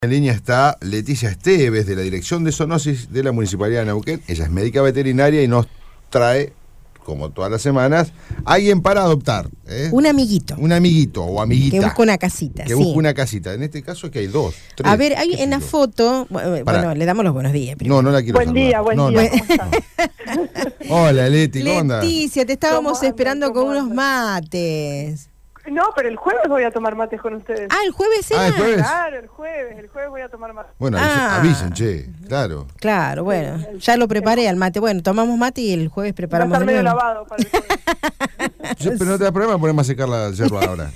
En línea está Leticia Esteves, de la Dirección de Zoonosis de la Municipalidad de Neuquén. Ella es médica veterinaria y nos trae, como todas las semanas, alguien para adoptar. Un amiguito. Un amiguito o amiguita. Que busca una casita. Que busca una casita. En este caso es que hay dos, tres. A ver, hay en la foto, bueno, le damos los buenos días primero. No la quiero saludar. Buen día. ¿Cómo estás? Hola, Leti, ¿cómo andás? Leticia, te estábamos ¿Cómo esperando andan? con ¿Cómo unos andan? mates. No, pero el jueves voy a tomar mates con ustedes. Ah, ¿el jueves era? ¿el jueves? Claro, el jueves voy a tomar mates. Bueno, avisen, che, claro. Claro, bueno, ya lo preparé al mate. Bueno, tomamos mate y el jueves Va a preparamos estar de medio nuevo. lavado para el jueves. Pero no te da problema ponerme a secar la yerba ahora.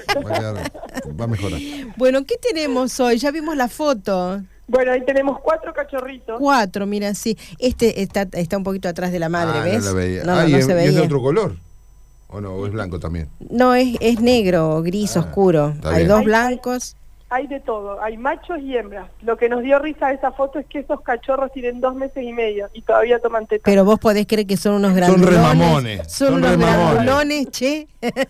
Va a mejorar. Bueno, ¿qué tenemos hoy? Ya vimos la foto. Bueno, ahí tenemos 4 cachorritos. 4, mira, sí. Este está un poquito atrás de la madre, ¿ves? No la veía. No ¿Y se es veía. de otro color? ¿O no? ¿O es blanco también? No, es negro, gris, oscuro. está Hay bien. dos blancos. Hay de todo, hay machos y hembras. Lo que nos dio risa de esa foto es que esos cachorros tienen 2 meses y medio y todavía toman teta. Pero vos podés creer que son unos Son grandulones. remamones. Son Son unos remamones. grandulones, che.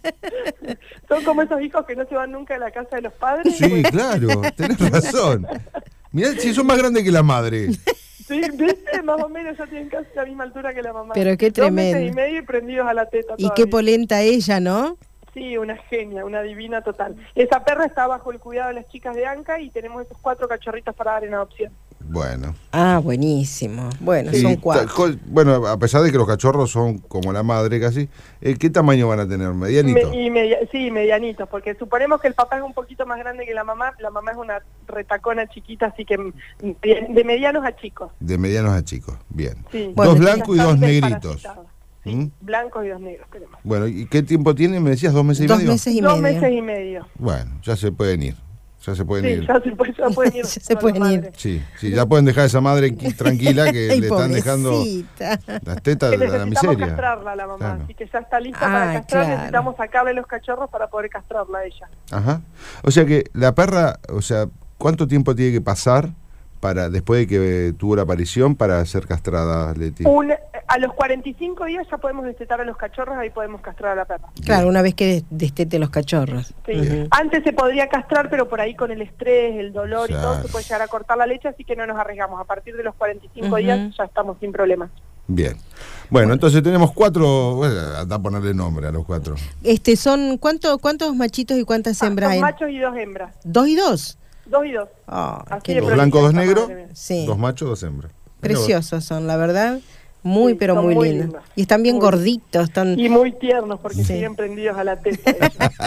Son como esos hijos que no se van nunca de la casa de los padres. Sí, claro, tenés razón. Mirá, si son más grandes que la madre. Sí, ¿viste? Más o menos ya tienen casi la misma altura que la mamá. Pero qué 2 meses tremendo. y medio y prendidos a la teta Y todavía. qué polenta ella, ¿no? Sí, una genia, una divina total. Esa perra está bajo el cuidado de las chicas de ANCA y tenemos esos 4 cachorritos para dar en adopción. Bueno. Ah, buenísimo. Bueno, Sí, son 4. Bueno, a pesar de que los cachorros son como la madre casi, ¿qué tamaño van a tener? ¿Medianito? Sí, medianitos, porque suponemos que el papá es un poquito más grande que la mamá es una retacona chiquita, así que de medianos a chicos. De medianos a chicos, bien. Sí. Bueno, Dos blancos y dos Bastante negritos. desparasitados. Sí, ¿Mm? blancos y 2 negros tenemos. Bueno, ¿y qué tiempo tienen? ¿Me decías 2 meses y 2 medio? meses y 2 medio. meses y medio. Bueno, ya se pueden ir. Ya se pueden Sí, ir. ya pueden ir. Ya se con pueden la ir. madre. Sí, ya pueden dejar a esa madre tranquila que Ay, le están dejando pobrecita. las tetas Que de la necesitamos miseria. castrarla a la mamá, Claro. así que ya está lista para castrar, claro. necesitamos sacarle los cachorros para poder castrarla a ella. Ajá. O sea que la perra, ¿cuánto tiempo tiene que pasar para después de que tuvo la aparición para ser castrada, Leti? A los 45 días ya podemos destetar a los cachorros, ahí podemos castrar a la perra. Claro, una vez que destete los cachorros. Sí. Bien. Antes se podría castrar, pero por ahí con el estrés, el dolor y todo Claro. se puede llegar a cortar la leche, así que no nos arriesgamos. A partir de los 45 Ujú. días ya estamos sin problemas. Bien. Bueno, entonces tenemos 4, anda a ponerle nombre a los 4. ¿Cuántos machitos y cuántas hembras Son hay? machos y 2 hembras. 2 y 2. 2 y 2. Oh, Así qué de Dos lindo. blancos, 2 prolijo, negros, madre mía. Sí. 2 machos, 2 hembras. Preciosos son, la verdad. Muy, Sí, pero son muy muy lindos. lindos. Y están bien Muy gorditos. Están... Y muy tiernos porque Sí. siguen prendidos a la teta.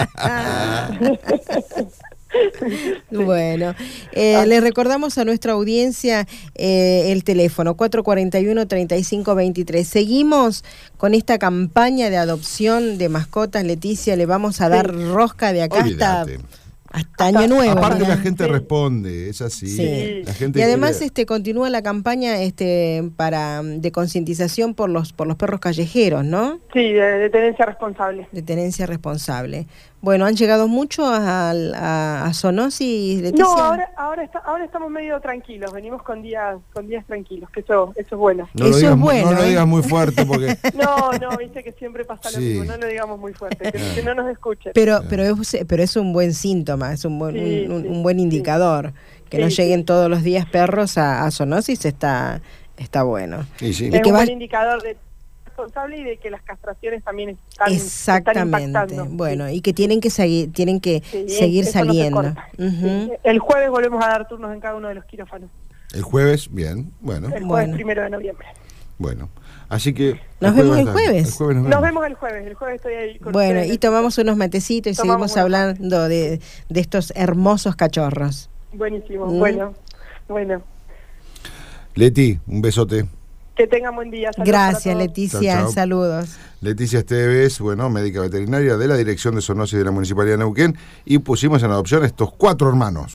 Bueno, le recordamos a nuestra audiencia el teléfono 441-3523. Seguimos con esta campaña de adopción de mascotas, Leticia. Le vamos a dar rosca de acá Olvídate. hasta Año Nuevo. Aparte mirá. la gente Sí. responde, es así. Sí. La gente Y además quiere- continúa la campaña de concientización por los perros callejeros, ¿no? Sí, de tenencia responsable. De tenencia responsable. Bueno, ¿han llegado mucho a Zoonosis, Leticia? No, ahora estamos medio tranquilos, venimos con días tranquilos, que eso es bueno. No lo Eso digas, es bueno, no lo ¿eh? digas muy fuerte porque... No, viste que siempre pasa lo Sí. mismo, no lo digamos muy fuerte, que no nos escuchen. Pero es un buen síntoma, es un buen, Sí, un buen indicador. Que Sí, no lleguen sí. todos los días perros a Zoonosis está bueno. Y sí. Y Es que un va- buen indicador de responsable y de que las castraciones también están Exactamente. impactando. Bueno, y que tienen que seguir seguir eso no se saliendo. corta. Ujú. Sí. El jueves volvemos a dar turnos en cada uno de los quirófanos. El jueves, bien, bueno, El jueves Bueno. 1 de noviembre. bueno. Así que... Nos vemos el jueves. El jueves Nos vemos el jueves estoy ahí con Bueno, ustedes. y tomamos unos matecitos y Tomamos seguimos unos hablando de estos hermosos cachorros. Buenísimo, Mm. bueno. Leti, un besote. Que tengan buen día. Saludos Gracias, para todos. Leticia. Chau, chau. Saludos. Leticia Esteves, médica veterinaria de la Dirección de Zoonosis de la Municipalidad de Neuquén, y pusimos en adopción estos 4 hermanos.